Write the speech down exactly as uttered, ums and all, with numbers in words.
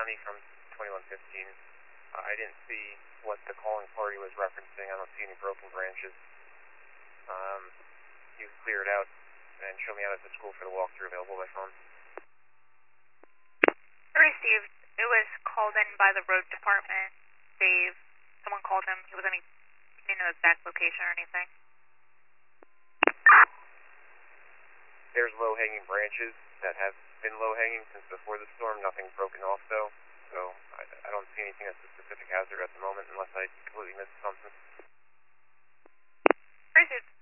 Johnny from twenty-one fifteen. Uh, I didn't see what the calling party was referencing. I don't see any broken branches. Um, you clear it out and show me out at the school for the walkthrough available by phone. Received. It was called in by the road department. Dave, someone called him. He wasn't any, he didn't know the exact location or anything. There's low-hanging branches that have been low-hanging since before the storm. Nothing broken off, though. So I, I don't see anything that's a specific hazard at the moment unless I completely missed something. Received.